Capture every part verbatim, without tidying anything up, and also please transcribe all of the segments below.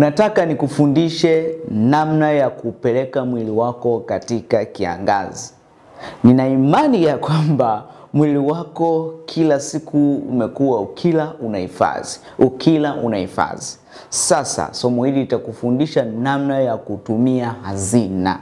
nataka nikufundishe namna ya kupeleka mwili wako katika kiangazi. Nina imani ya kwamba mwili wako kila siku umekuwa ukila unahifadhi, ukila unahifadhi. Sasa somo hili litakufundisha namna ya kutumia hazina.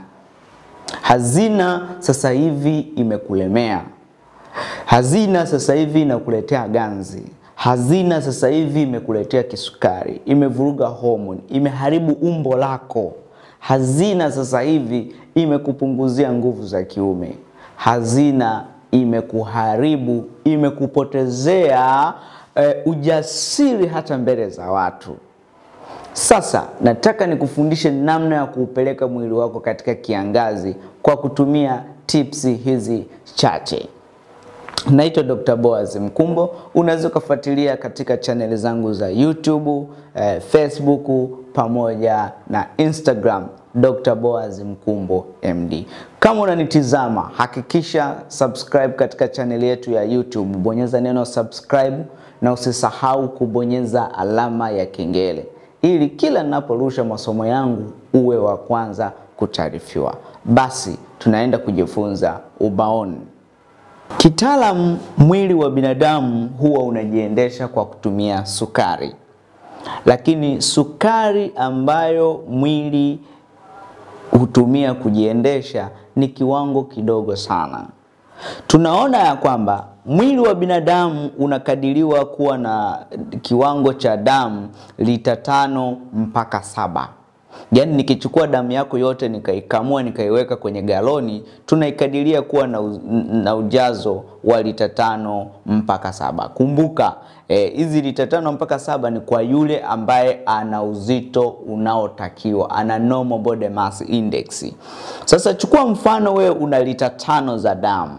Hazina sasa hivi imekulemea. Hazina sasa hivi inakuletea ganzi. Hazina sasa hivi imekuletea kisukari, imevuruga homoni, imeharibu umbo lako. Hazina sasa hivi imekupunguzia nguvu za kiume. Hazina imekuharibu, imekupotezea e, ujasiri hata mbele za watu. Sasa nataka nikufundishe namna ya kuupeleka mwili wako katika kiangazi kwa kutumia tips hizi chache. Naitwa Doctor Boaz Mkumbo. Unaweza kufuatilia katika channel zangu za YouTube, eh, Facebook pamoja na Instagram, Doctor Boaz Mkumbo M D. Kama unanitizama, hakikisha subscribe katika channel yetu ya YouTube. Bonyeza neno subscribe na usisahau kubonyeza alama ya kengele, ili kila ninaporusha masomo yangu uwe wa kwanza kutaarifiwa. Basi tunaenda kujifunza ubaoni. Kitaalamu, mwili wa binadamu huwa unajiendesha kwa kutumia sukari. Lakini sukari ambayo mwili hutumia kujiendesha ni kiwango kidogo sana. Tunaona ya kwamba mwili wa binadamu unakadiriwa kuwa na kiwango cha damu lita tano mpaka saba. Yaani nikichukua damu yako yote nikaikamua nikaiweka kwenye galoni, tunaikadiria kuwa na, u, na ujazo wa lita tano mpaka saba. Kumbuka hizi e, lita tano mpaka saba ni kwa yule ambaye ana uzito unaotakiwa, ana normal body mass index. Sasa chukua mfano wewe una lita tano za damu.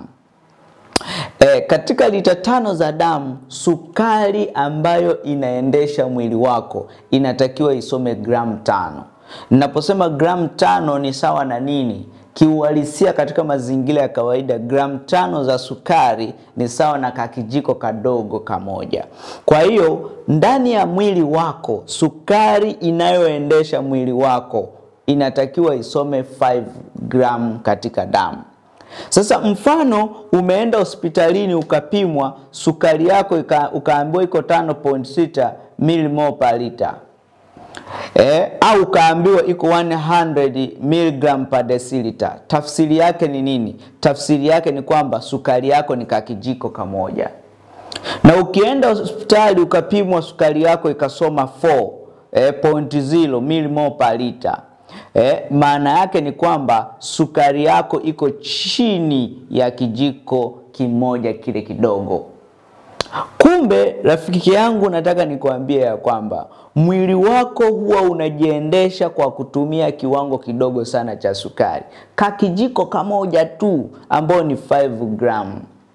E, katika lita tano za damu, sukari ambayo inaendesha mwili wako inatakiwa isome gramu tano. Ninaposema gramu tano ni sawa na nini? Kiuhalisia katika mazingira ya kawaida, gramu tano za sukari ni sawa na kakijiko kadogo kamoja. Kwa hiyo ndani ya mwili wako, sukari inayoendesha mwili wako inatakiwa isome tano gramu katika damu. Sasa mfano umeenda hospitalini ukapimwa sukari yako ukaambiwa iko tano nukta sita millimole per liter. Eh, au ukaambiwa iko one hundred milligram per deciliter. Tafsiri yake ni nini? Tafsiri yake ni kwamba sukari yako ni kakijiko kamoja. Na ukienda hospitali ukapimwa sukari yako ikasoma four point zero millimole per liter. Eh, maana yake ni kwamba sukari yako iko chini ya kijiko kimoja kile kidogo. Kumbe rafiki yangu, nataka nikuambie ya kwamba mwili wako huwa unajiendesha kwa kutumia kiwango kidogo sana cha sukari, kakijiko kamoja tu ambao ni five gram.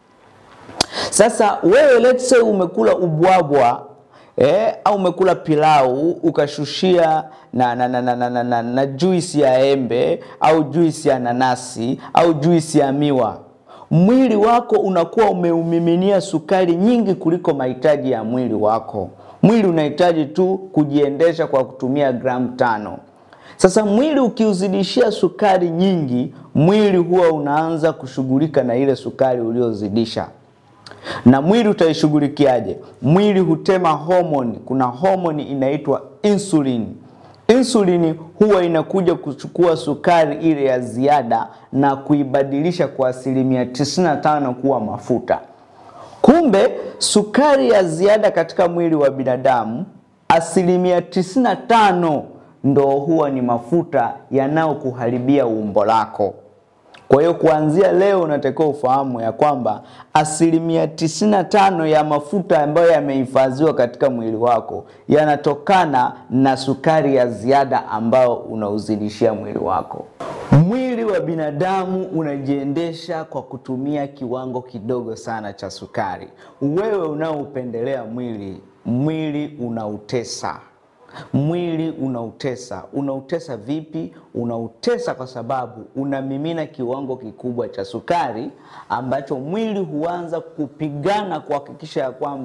Sasa wewe let's say umekula ubwabwa eh, au umekula pilau ukashushia na na na na na, na, na juice ya embe au juice ya nanasi au juice ya miwa. Mwili wako unakuwa umeumiminia sukari nyingi kuliko mahitaji ya mwili wako. Mwili unahitaji tu kujiendesha kwa kutumia gramu tano. Sasa mwili ukiuzidishia sukari nyingi, mwili huwa unaanza kushughulika na ile sukari uliozidisha. Na mwili utaishughulikiaje? Mwili hutema homoni. Kuna homoni inaitwa insulin. Insulini huwa inakuja kuchukua sukari ile ya ziada na kuibadilisha kwa asilimia tisini na tano kuwa mafuta. Kumbe sukari ya ziada katika mwili wa binadamu, asilimia tisini na tano ndo huwa ni mafuta yanayokuharibia umbo lako. Kwa hiyo kuanzia leo unatakiwa ufahamu ya kwamba asilimia tisini na tano ya mafuta ambayo yamehifadhiwa katika mwili wako yanatokana na sukari ya ziada ambayo unauzidishia mwili wako. Mwili wa binadamu unajiendesha kwa kutumia kiwango kidogo sana cha sukari. Wewe unaoupendelea mwili, mwili unautesa. Mwili unautesa. Unautesa vipi? Unautesa kwa sababu unamimina kiwango kikubwa cha sukari ambacho mwili huanza kupigana kuhakikisha ya kwamba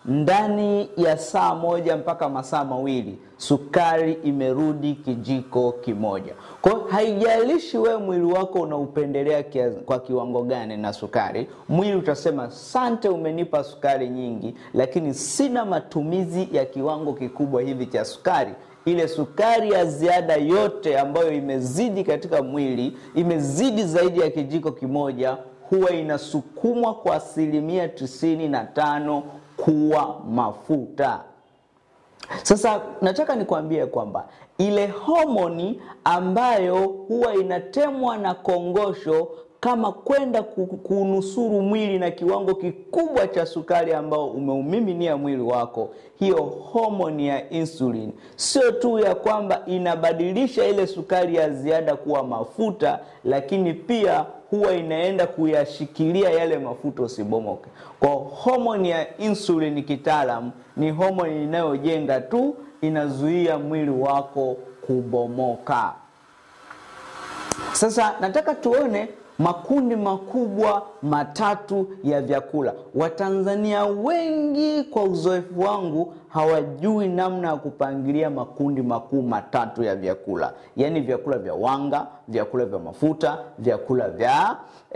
ndani ya saa moja mpaka masaa mawili sukari imerudi kijiko kimoja. Kwa hiyo haijalishi wewe mwili wako unaupendelea kwa kiwango gani na sukari, mwili utasema asante, umenipa sukari nyingi, lakini sina matumizi ya kiwango kikubwa hivi cha sukari. Ile sukari ya ziada yote ambayo imezidi katika mwili, imezidi zaidi ya kijiko kimoja, huwa inasukumwa kwa asilimia tisini na tano kuwa mafuta. Sasa nataka nikwambie kwamba ile homoni ambayo huwa inatemwa na kongosho kama kwenda kunusuru mwili na kiwango kikubwa cha sukari ambao umeumiminia mwili wako, hiyo homoni ya insulin sio tu ya kwamba inabadilisha ile sukari ya ziada kuwa mafuta, lakini pia huwa inaenda kuyashikilia yale mafuta usibomoke. Kwa homoni ya insulin kitaalamu ni homoni inayojenga tu, inazuia mwili wako kubomoka. Sasa nataka tuone makundi makubwa matatu ya vyakula. Watanzania wengi kwa uzoefu wangu hawajui namna ya kupangilia makundi makuu matatu ya vyakula. Yaani vyakula vya wanga, vyakula vya mafuta, vyakula vya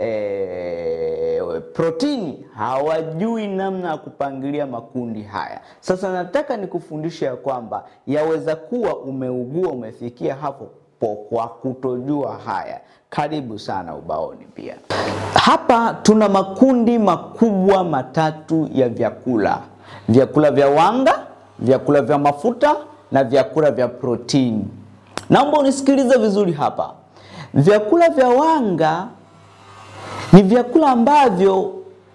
e, protini. Hawajui namna ya kupangilia makundi haya. Sasa nataka nikufundishe ya kwamba yaweza kuwa umeugua, umefikia hapo kwa kutojua haya. Karibu sana ubaoni pia. Hapa tuna makundi makubwa matatu ya vyakula. Vyakula vya wanga, vyakula vya mafuta na vyakula vya protini. Naomba unisikilize vizuri hapa. Vyakula vya wanga ni vyakula ambavyo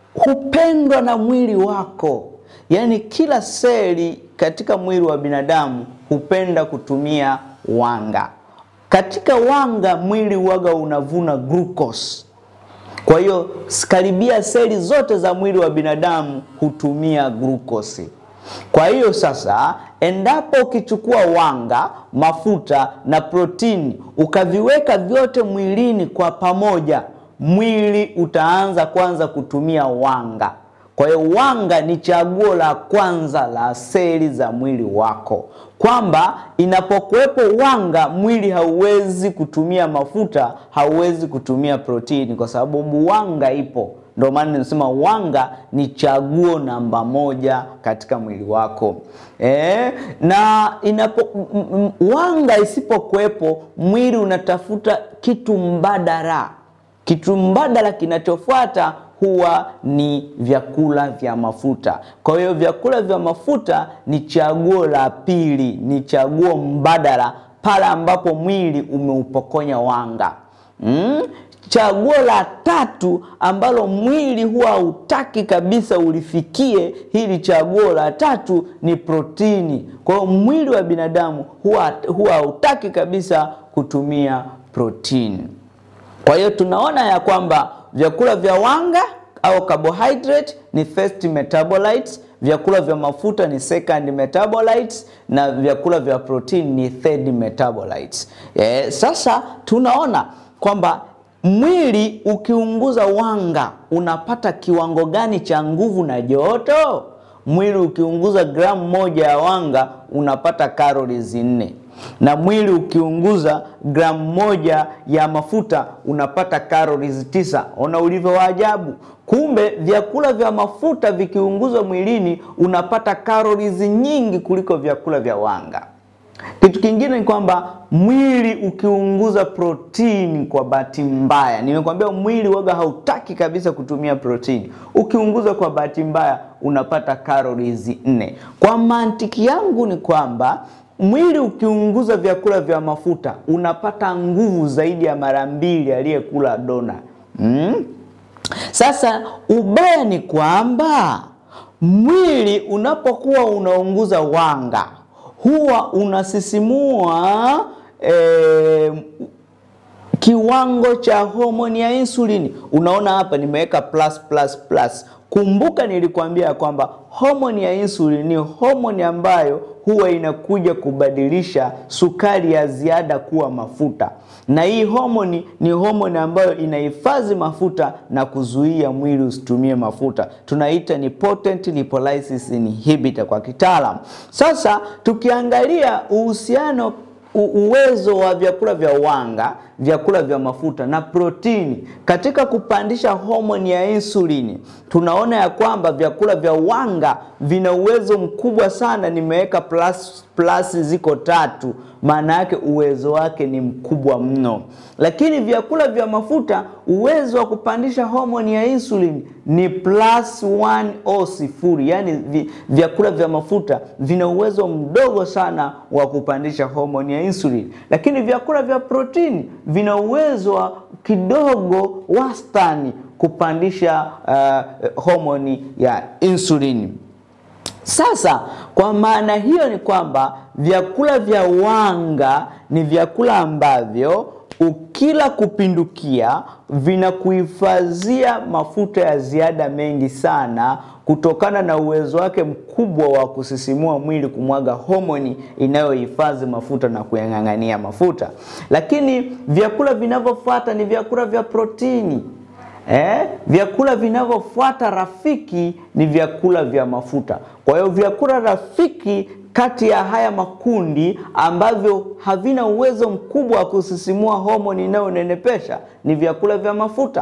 hupendwa na mwili wako. Yaani kila seli katika mwili wa binadamu hupenda kutumia wanga. Katika wanga mwili waga unavuna glucose. Kwa hiyo karibia seli zote za mwili wa binadamu hutumia glucose. Kwa hiyo sasa endapo ukichukua wanga, mafuta na protini ukaviweka vyote mwilini kwa pamoja, mwili utaanza kwanza kutumia wanga. Kwa hiyo wanga ni chaguo la kwanza la seli za mwili wako. Kwamba inapokuwepo wanga, mwili hauwezi kutumia mafuta, hauwezi kutumia protini, kwa sababu wanga ipo. Ndio maana ninasema wanga ni chaguo namba moja katika mwili wako. Eh, na inapo wanga isipokuwepo, mwili unatafuta kitu mbadala. Kitu mbadala kinachofuata huwa ni vyakula vya mafuta. Kwa hiyo vyakula vya mafuta ni chaguo la pili, ni chaguo mbadala pale ambapo mwili umeupokonya wanga. Mm? Chaguo la tatu ambalo mwili huwa hutaki kabisa ulifikie, hili chaguo la tatu ni protini. Kwa hiyo mwili wa binadamu huwa huwa hutaki kabisa kutumia protini. Kwa hiyo tunaona ya kwamba vyakula vya wanga au carbohydrate ni first metabolites, vyakula vya mafuta ni second metabolites, na vyakula vya protein ni third metabolites. E, sasa tunaona kwamba mwili ukiunguza wanga unapata kiwango gani cha nguvu na joto? Mwili ukiunguza gramu moja ya wanga unapata calories nne. Na mwili ukiunguza gramu moja ya mafuta unapata calories tisa. Ona ulivyo wa ajabu. Kumbe vyakula vya mafuta vikiunguzwa mwilini unapata calories nyingi kuliko vyakula vya wanga. Kitu kingine ni kwamba mwili ukiunguza protini kwa bahati mbaya, nimekwambia mwili waga hautaki kabisa kutumia protini, ukiunguza kwa bahati mbaya unapata calories nne. Kwa mantiki yangu ni kwamba mwili ukiunguza vyakula vya mafuta unapata nguvu zaidi ya mara mbili aliyekula dona. Mm? Sasa ubaya ni kwamba mwili unapokuwa unaunguza wanga huwa unasisimua eh, kiwango cha homoni ya insulini. Unaona hapa nimeweka plus plus plus Kumbuka nilikwambia kwamba homoni ya insulin ni homoni ambayo huwa inakuja kubadilisha sukari ya ziada kuwa mafuta. Na hii homoni ni homoni ambayo inahifadhi mafuta na kuzuia mwili usitumie mafuta. Tunaita ni potent lipolysis inhibitor kwa kitaalamu. Sasa tukiangalia uhusiano uwezo wa vyakula vya wanga, vyakula vya mafuta na protini katika kupandisha homoni ya insulini, tunaona ya kwamba vyakula vya wanga vina uwezo mkubwa sana. Nimeweka plus plus ziko tatu, maana yake uwezo wake ni mkubwa mno. Lakini vyakula vya mafuta uwezo wa kupandisha homoni ya insulin ni plus one au sifuri. Yani vyakula vya mafuta vina uwezo mdogo sana wa kupandisha homoni ya insulin. Lakini vyakula vya protini vina uwezo wa kidogo wastani kupandisha uh, homoni ya insulin. Sasa kwa maana hiyo ni kwamba vyakula vya wanga ni vyakula ambavyo ukila kupindukia vinakuhifadhia mafuta ya ziada mengi sana, kutokana na uwezo wake mkubwa wa kusisimua mwili kumwaga homoni inayohifadhi mafuta na kuyang'ang'ania mafuta. Lakini vyakula vinavyofuata ni vyakula vya protini. Eh, vyakula vinavyofuata rafiki ni vyakula vya mafuta. Kwa hiyo vyakula rafiki kati ya haya makundi ambavyo havina uwezo mkubwa wa kusisimua homoni inayonenepesha ni vyakula vya mafuta.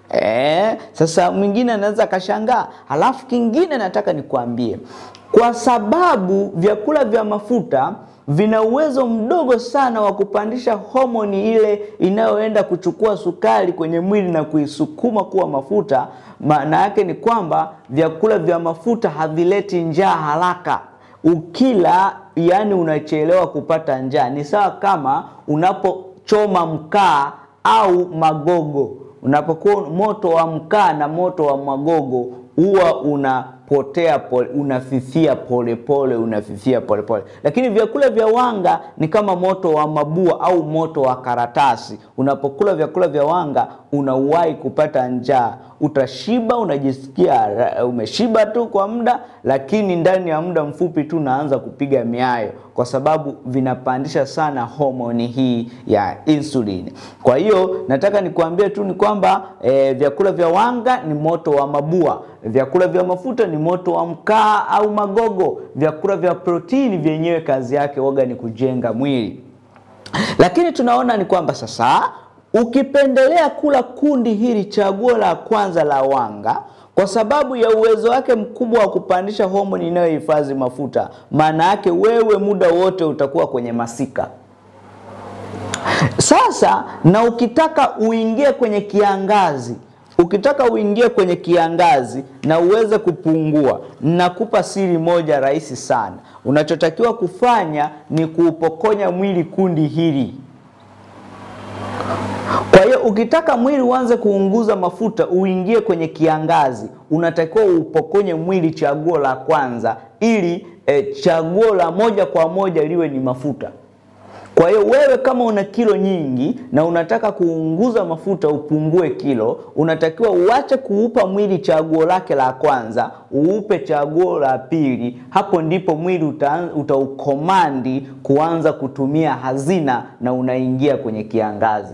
Eh, sasa mwingine anaweza kashangaa. Halafu kingine nataka nikwambie, kwa sababu vyakula vya mafuta vina uwezo mdogo sana wa kupandisha homoni ile inayoenda kuchukua sukari kwenye mwili na kuisukuma kuwa mafuta, maana yake ni kwamba vyakula vya mafuta havileti njaa haraka. Ukila yani unachelewa kupata njaa. Ni sawa kama unapochoma mkaa au magogo. Unapokuwa moto wa mkaa na moto wa magogo huwa unapotea pole, unafifia pole pole, unafifia pole pole. Lakini vyakula vya wanga ni kama moto wa mabua au moto wa karatasi. Unapokula vyakula vya wanga unawahi kupata njaa. Utashiba, unajisikia umeshiba tu kwa muda, lakini ndani ya muda mfupi tu unaanza kupiga miayo, kwa sababu vinapandisha sana homoni hii ya insulin. Kwa hiyo nataka nikuambie tu ni kwamba e, vyakula vya wanga ni moto wa mabua, vyakula vya mafuta ni moto wa mkaa au magogo, vyakula vya protini vyenyewe kazi yake waga ni kujenga mwili. Lakini tunaona ni kwamba sasa ukipendelea kula kundi hili, chaguo la kwanza la wanga, kwa sababu ya uwezo wake mkubwa wa kupandisha homoni inayohifadhi mafuta, maana yake wewe muda wote utakuwa kwenye masika. Sasa na ukitaka uingie kwenye kiangazi, ukitaka uingie kwenye kiangazi na uweze kupungua, nakupa siri moja rahisi sana. Unachotakiwa kufanya ni kuupokonya mwili kundi hili. Kwa hiyo ukitaka mwili uanze kuunguza mafuta uingie kwenye kiangazi, unatakiwa upokonye mwili chaguo la kwanza, ili e, chaguo la moja kwa moja liwe ni mafuta. Kwa hiyo wewe kama una kilo nyingi na unataka kuunguza mafuta upungue kilo, unatakiwa uache kuupa mwili chaguo lake la kwanza, uupe chaguo la pili. Hapo ndipo mwili utaukomandi uta kuanza kutumia hazina na unaingia kwenye kiangazi.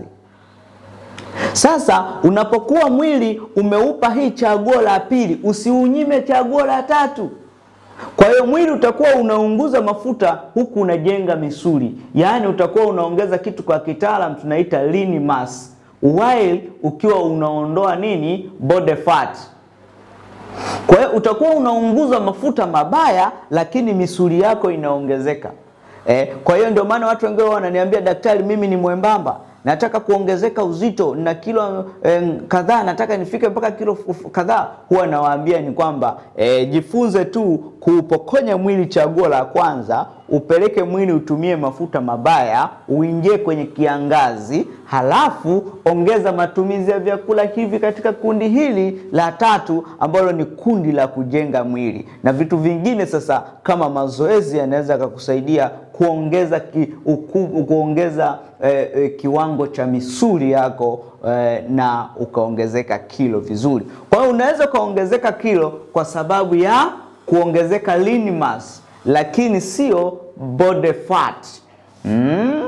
Sasa unapokuwa mwili umeupa hii chaguo la pili, usiunyime chaguo la tatu. Kwa hiyo mwili utakuwa unaunguza mafuta huku unajenga misuli. Yaani utakuwa unaongeza kitu kwa kitaalamu tunaita lean mass, while ukiwa unaondoa nini? Body fat. Kwa hiyo utakuwa unaunguza mafuta mabaya, lakini misuli yako inaongezeka. Eh, kwa hiyo ndio maana watu wengine wananiambia, daktari, mimi ni mwembamba, nataka kuongezeka uzito na kilo eh, kadhaa, nataka nifike mpaka kilo kadhaa. Huwa nawaambia ni kwamba eh, jifunze tu kuupokonya mwili chaguo la kwanza, upeleke mwili utumie mafuta mabaya, uingie kwenye kiangazi, halafu ongeza matumizi ya vyakula hivi katika kundi hili la tatu ambalo ni kundi la kujenga mwili. Na vitu vingine sasa kama mazoezi yanaweza kukusaidia kuongeza ki, uku, kuongeza eh, eh, kiwango cha misuli yako eh, na ukaongezeka kilo vizuri. Kwa hiyo unaweza kuongezeka kilo kwa sababu ya kuongezeka lean mass, lakini sio body fat. Mm.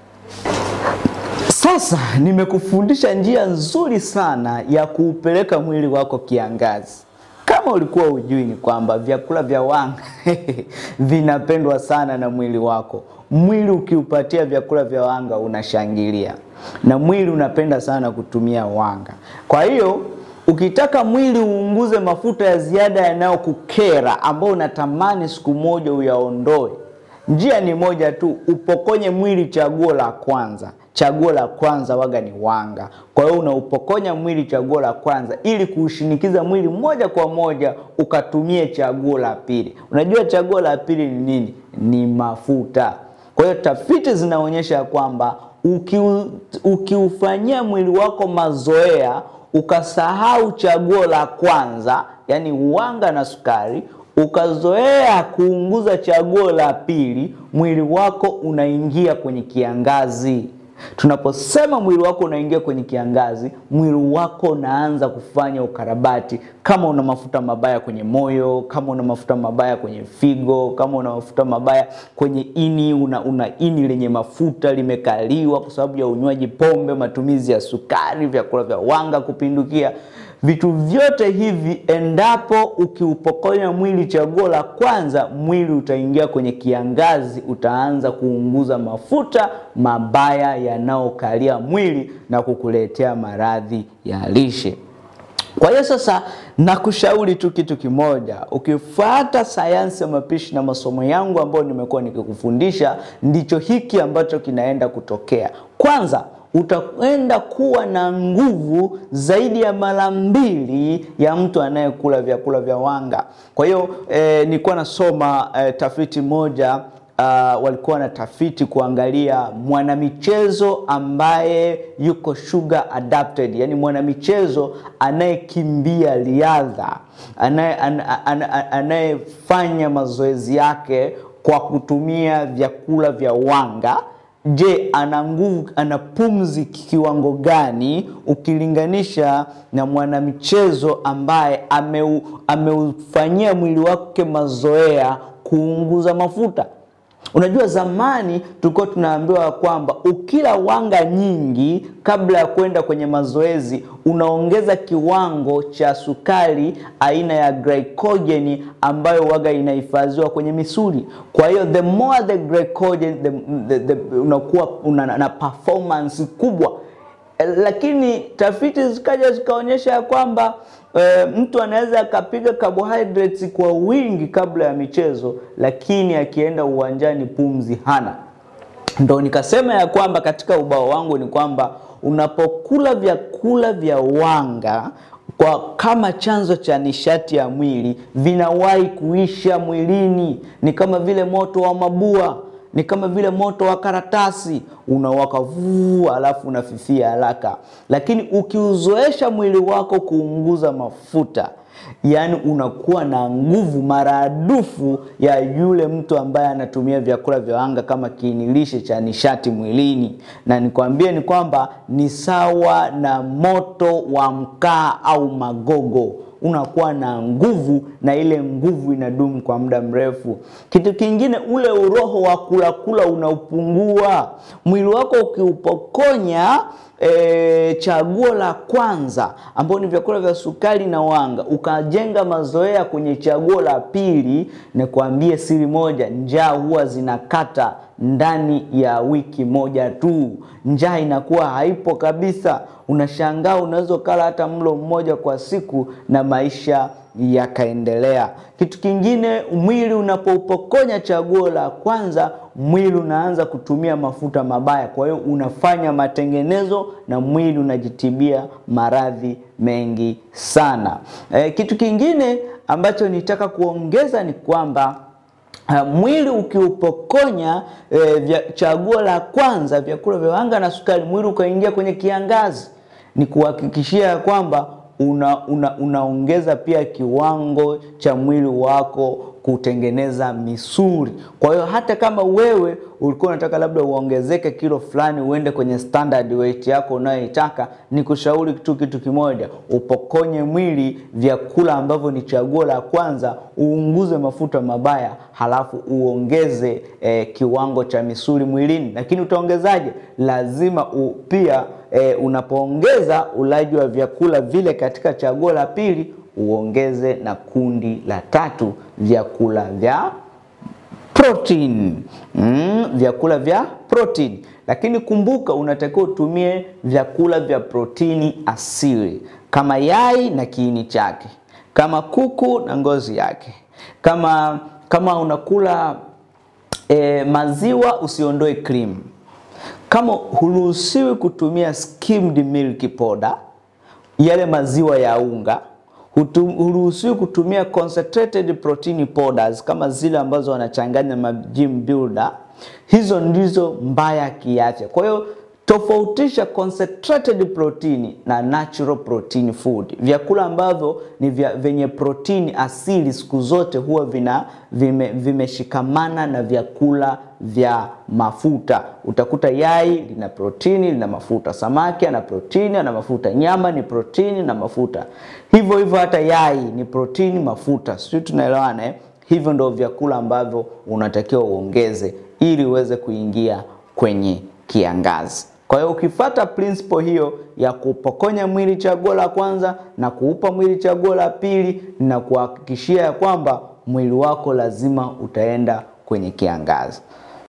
Sasa nimekufundisha njia nzuri sana ya kuupeleka mwili wako kiangazi. Kama ulikuwa hujui ni kwamba vyakula vya wanga vinapendwa sana na mwili wako. Mwili ukiupatia vyakula vya wanga unashangilia. Na mwili unapenda sana kutumia wanga. Kwa hiyo ukitaka mwili uunguze mafuta ya ziada yanayokukera ambao unatamani siku moja uyaondoe, njia ni moja tu, upokonye mwili chaguo la kwanza. Chaguo la kwanza waga ni wanga. Kwa hiyo unaupokonya mwili chaguo la kwanza ili kuushinikiza mwili moja kwa moja ukatumie chaguo la pili. Unajua chaguo la pili ni nini? Ni mafuta. Kwa hiyo tafiti zinaonyesha kwamba ukiu, ukiufanyia mwili wako mazoea ukasahau chaguo la kwanza, yani wanga na sukari, ukazoea kuunguza chaguo la pili, mwili wako unaingia kwenye kiangazi. Tunaposema mwili wako unaingia kwenye kiangazi, mwili wako unaanza kufanya ukarabati. Kama una mafuta mabaya kwenye moyo, kama una mafuta mabaya kwenye figo, kama una mafuta mabaya kwenye ini, una, una ini lenye mafuta limekaliwa kwa sababu ya unywaji pombe, matumizi ya sukari, vyakula vya wanga kupindukia. Vitu vyote hivi endapo ukiupokonya mwili chaguo la kwanza, mwili utaingia kwenye kiangazi, utaanza kuunguza mafuta mabaya yanayokalia mwili na kukuletea maradhi ya lishe. Kwa hiyo sasa nakushauri tu kitu kimoja, ukifuata sayansi ya mapishi na masomo yangu ambayo nimekuwa nikikufundisha, ndicho hiki ambacho kinaenda kutokea. Kwanza, utakwenda kuwa na nguvu zaidi ya mara mbili ya mtu anayekula vyakula vya wanga. Kwa hiyo e, nilikuwa nasoma e, tafiti moja, uh, walikuwa na tafiti kuangalia mwanamichezo ambaye yuko sugar adapted, yani mwanamichezo anayekimbia riadha, anayefanya mazoezi yake kwa kutumia vyakula vya wanga. Je, ana nguvu, ana pumzi kiwango gani ukilinganisha na mwanamichezo ambaye ameu, ameufanyia mwili wake mazoea kuunguza mafuta? Unajua zamani tulikuwa tunaambiwa kwamba ukila wanga nyingi kabla ya kwenda kwenye mazoezi unaongeza kiwango cha sukari aina ya glycogen ambayo waga inahifadhiwa kwenye misuli. Kwa hiyo the more the glycogen the, the, the, unakuwa una, na performance kubwa. Lakini tafiti zikaja zikaonyesha kwamba e, mtu anaweza akapiga carbohydrates kwa wingi kabla ya michezo, lakini akienda uwanjani pumzi hana. Ndio nikasema ya kwamba katika ubao wangu ni kwamba unapokula vyakula vya wanga kwa kama chanzo cha nishati ya mwili, vinawahi kuisha mwilini. Ni kama vile moto wa mabua, ni kama vile moto wa karatasi, unawaka vuu alafu unafifia haraka. Lakini ukiuzoesha mwili wako kuunguza mafuta, yani unakuwa na nguvu maradufu ya yule mtu ambaye anatumia vyakula vya wanga kama kiinilishe cha nishati mwilini. Na nikwambie ni kwamba ni sawa na moto wa mkaa au magogo. Unakuwa na nguvu na ile nguvu inadumu kwa muda mrefu. Kitu kingine, ule uroho wa kula kula unaupungua. Mwili wako ukiupokonya e, chaguo la kwanza ambao ni vyakula vya sukari na wanga, ukajenga mazoea kwenye chaguo la pili, nikwambie siri moja, njaa huwa zinakata ndani ya wiki moja tu. Njaa inakuwa haipo kabisa. Unashangaa unaweza kula hata mlo mmoja kwa siku na maisha yakaendelea. Kitu kingine, mwili unapoupokonya chaguo la kwanza, mwili unaanza kutumia mafuta mabaya. Kwa hiyo unafanya matengenezo na mwili unajitibia maradhi mengi sana. E, kitu kingine ambacho nitaka kuongeza ni kwamba Uh, mwili ukiupokonya e, vya, chaguo la kwanza vyakula vya wanga na sukari, mwili ukaingia kwenye kiangazi, ni kuhakikishia kwamba una, una, unaongeza pia kiwango cha mwili wako kutengeneza misuli. Kwa hiyo hata kama wewe ulikuwa unataka labda uongezeke kilo fulani uende kwenye standard weight yako unayoitaka, nikushauri kitu kitu kimoja, upokonye mwili vyakula ambavyo ni chaguo la kwanza, uunguze mafuta mabaya, halafu uongeze eh, kiwango cha misuli mwilini. Lakini utaongezaje? Lazima u, pia eh, unapoongeza ulaji wa vyakula vile katika chaguo la pili, uongeze na kundi la tatu, vyakula vya protein. Mm, vyakula vya protein. Lakini kumbuka, unatakiwa utumie vyakula vya protini asili, kama yai na kiini chake, kama kuku na ngozi yake. Kama kama unakula e, maziwa, usiondoe cream. Kama huruhusiwi kutumia skimmed milk powder, yale maziwa ya unga, huruhusiwi kutumia concentrated protein powders kama zile ambazo wanachanganya ma gym builder. Hizo ndizo mbaya kiafya. Kwa hiyo tofautisha concentrated protein na natural protein food. Vyakula ambavyo ni vya, venye protein asili siku zote huwa vina vime, vimeshikamana na vyakula vya mafuta. Utakuta yai lina protini, lina mafuta. Samaki ana protini, ana mafuta. Nyama ni protini na mafuta. Hivyo hivyo hata yai ni protini, mafuta. Sisi tunaelewana eh? Hivyo ndio vyakula ambavyo unatakiwa uongeze ili uweze kuingia kwenye kiangazi. Kwa hiyo ukifuata principle hiyo ya kupokonya mwili chaguo la kwanza na kuupa mwili chaguo la pili, na kuhakikishia ya kwamba mwili wako lazima utaenda kwenye kiangazi.